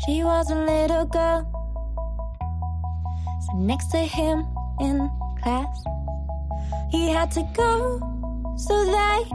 She was a little girl, sat next to him in class. He had to go so they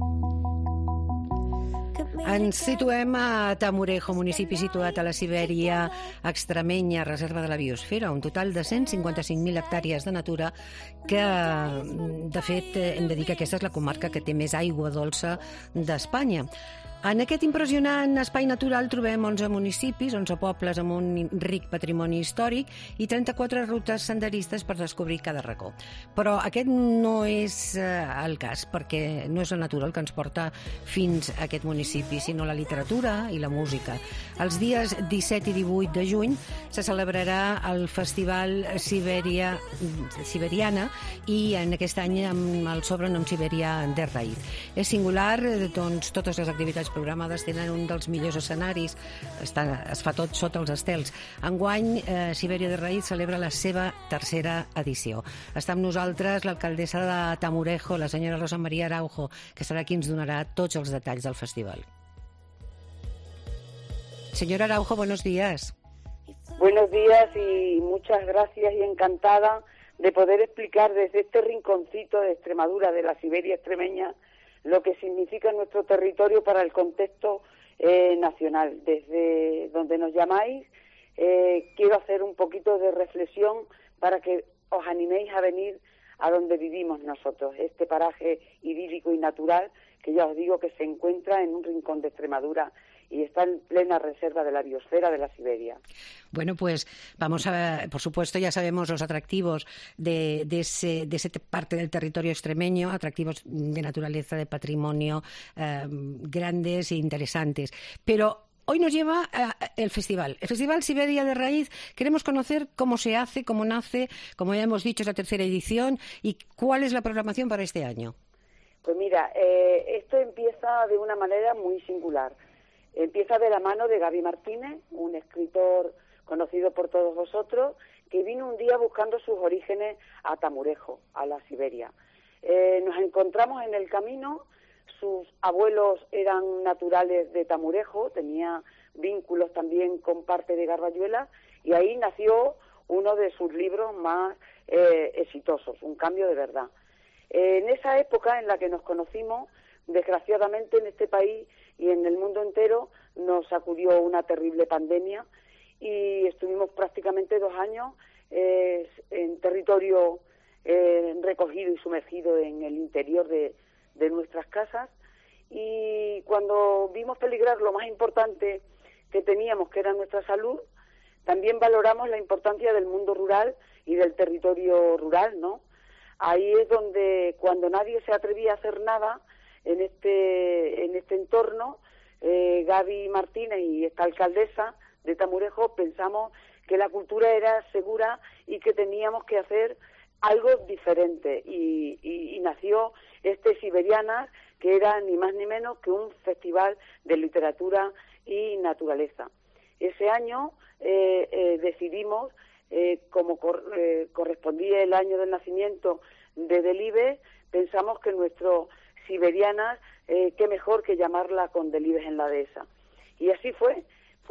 Ens situem a Tamurejo, municipi situat a la Sibèria extremenya, reserva de la biosfera, un total de 155.000 hectàrees de natura que, de fet, hem de dir que aquesta és la comarca que té més aigua dolça d'Espanya. En aquest impressionant espai natural trobem 11 municipis, 11 pobles amb un ric patrimoni històric i 34 rutes senderistes per descobrir cada racó. Però aquest no és el cas, perquè no és la natura el que ens porta fins a aquest municipi, sinó la literatura i la música. Els dies 17 i 18 de juny se celebrarà el Festival Siberiana i en aquest any amb el sobrenom Sibèria de Raïz. És singular, doncs totes les activitats programades tenen un dels millors escenaris, es fa tot sota els estels. Enguany, Sibèria de Raïz celebra la seva tercera edició. Està amb nosaltres l'alcaldessa de Tamurejo, la senyora Rosa María Araujo, que serà qui ens donarà tots els detalls del festival. Señora Araujo, buenos días. Buenos días y muchas gracias y encantada de poder explicar desde este rinconcito de Extremadura, de la Siberia extremeña, lo que significa nuestro territorio para el contexto nacional. Desde donde nos llamáis, quiero hacer un poquito de reflexión para que os animéis a venir a donde vivimos nosotros, este paraje idílico y natural que ya os digo que se encuentra en un rincón de Extremadura y está en plena reserva de la biosfera de la Siberia. Bueno, pues vamos a, por supuesto, ya sabemos los atractivos de esa parte del territorio extremeño, atractivos de naturaleza, de patrimonio, grandes e interesantes. Pero hoy nos lleva el Festival Siberia de Raïz. Queremos conocer cómo se hace, cómo nace, como ya hemos dicho, es la tercera edición, y cuál es la programación para este año. Pues mira, esto empieza de una manera muy singular. Empieza de la mano de Gaby Martínez, un escritor conocido por todos vosotros, que vino un día buscando sus orígenes a Tamurejo, a la Siberia. Nos encontramos en el camino, sus abuelos eran naturales de Tamurejo, tenía vínculos también con parte de Garbayuela, y ahí nació uno de sus libros más exitosos, Un cambio de verdad. En esa época en la que nos conocimos, desgraciadamente en este país y en el mundo entero nos sacudió una terrible pandemia y estuvimos prácticamente 2 años en territorio recogido y sumergido en el interior de nuestras casas, y cuando vimos peligrar lo más importante que teníamos, que era nuestra salud, también valoramos la importancia del mundo rural y del territorio rural, ¿no? Ahí es donde, cuando nadie se atrevía a hacer nada en este entorno, Gaby Martínez y esta alcaldesa de Tamurejo pensamos que la cultura era segura y que teníamos que hacer algo diferente, y nació este Siberiana, que era ni más ni menos que un festival de literatura y naturaleza. Ese año decidimos, como correspondía el año del nacimiento de Delibes, pensamos que nuestro Siberiana, qué mejor que llamarla con Delibes en la dehesa. Y así fue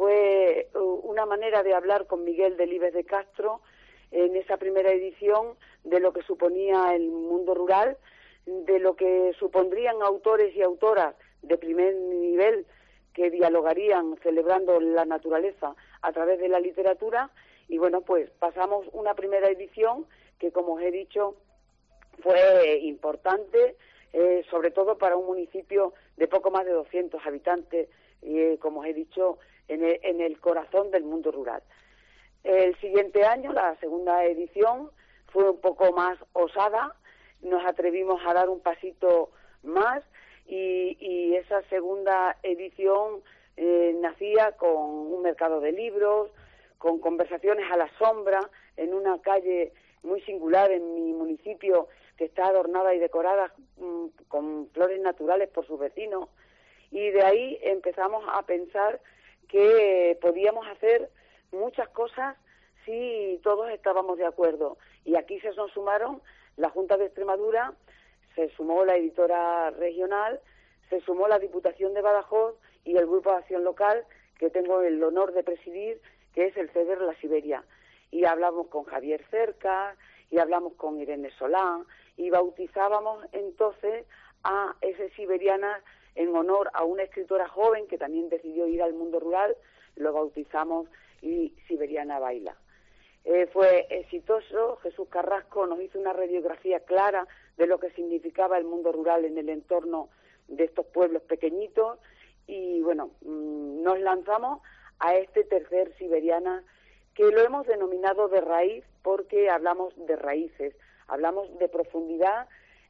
una manera de hablar con Miguel Delibes de Castro en esa primera edición de lo que suponía el mundo rural, de lo que supondrían autores y autoras de primer nivel que dialogarían celebrando la naturaleza a través de la literatura. Y bueno, pues pasamos una primera edición que, como os he dicho, fue importante, sobre todo para un municipio de poco más de 200 habitantes, como os he dicho, en el corazón del mundo rural. El siguiente año, la segunda edición, fue un poco más osada, nos atrevimos a dar un pasito más, y esa segunda edición nacía con un mercado de libros, con conversaciones a la sombra, en una calle muy singular en mi municipio, que está adornada y decorada con flores naturales por sus vecinos, y de ahí empezamos a pensar que podíamos hacer muchas cosas si todos estábamos de acuerdo. Y aquí se nos sumaron la Junta de Extremadura, se sumó la editora regional, se sumó la Diputación de Badajoz y el Grupo de Acción Local, que tengo el honor de presidir, que es el CEDER La Siberia. Y hablamos con Javier Cercas, y hablamos con Irene Solán, y bautizábamos entonces a ese Siberiana en honor a una escritora joven que también decidió ir al mundo rural, lo bautizamos y Siberiana Baila. Fue exitoso. Jesús Carrasco nos hizo una radiografía clara de lo que significaba el mundo rural en el entorno de estos pueblos pequeñitos y bueno, nos lanzamos a este tercer Siberiana que lo hemos denominado de raíz porque hablamos de raíces, hablamos de profundidad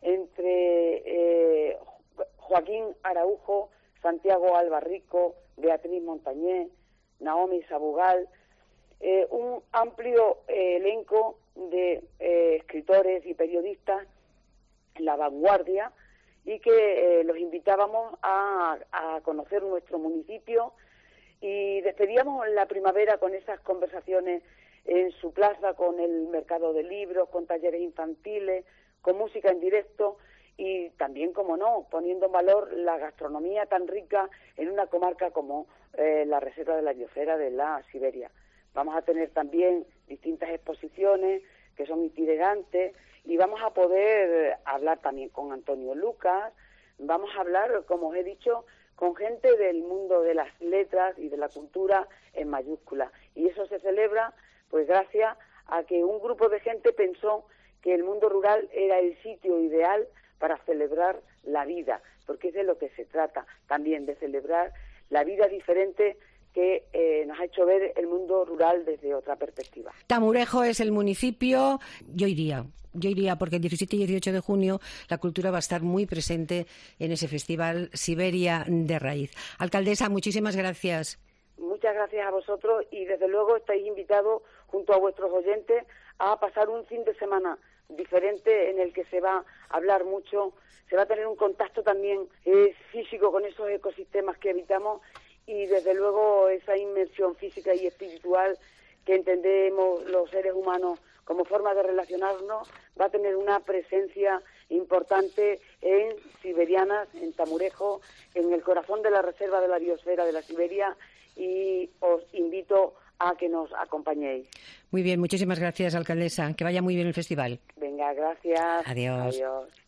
entre Joaquín Araujo, Santiago Albarrico, Beatriz Montañé, Naomi Sabugal, un amplio elenco de escritores y periodistas en la vanguardia y que los invitábamos a conocer nuestro municipio y despedíamos la primavera con esas conversaciones en su plaza, con el mercado de libros, con talleres infantiles, con música en directo y también, como no, poniendo en valor la gastronomía tan rica en una comarca como la Reserva de la Biosfera de la Siberia. Vamos a tener también distintas exposiciones que son itinerantes y vamos a poder hablar también con Antonio Lucas, vamos a hablar, como os he dicho, con gente del mundo de las letras y de la cultura en mayúsculas. Y eso se celebra pues gracias a que un grupo de gente pensó que el mundo rural era el sitio ideal para celebrar la vida, porque es de lo que se trata también, de celebrar la vida diferente que nos ha hecho ver el mundo rural desde otra perspectiva. Tamurejo es el municipio. Yo iría porque el 17 y 18 de junio la cultura va a estar muy presente en ese festival Siberia de Raíz. Alcaldesa, muchísimas gracias. Muchas gracias a vosotros y desde luego estáis invitados junto a vuestros oyentes a pasar un fin de semana diferente en el que se va a hablar mucho, se va a tener un contacto también físico con esos ecosistemas que habitamos y desde luego esa inmersión física y espiritual que entendemos los seres humanos como forma de relacionarnos va a tener una presencia importante en Siberianas, en Tamurejo, en el corazón de la Reserva de la Biosfera de la Siberia y os invito a que nos acompañéis. Muy bien, muchísimas gracias, alcaldesa. Que vaya muy bien el festival. Venga, gracias. Adiós. Adiós.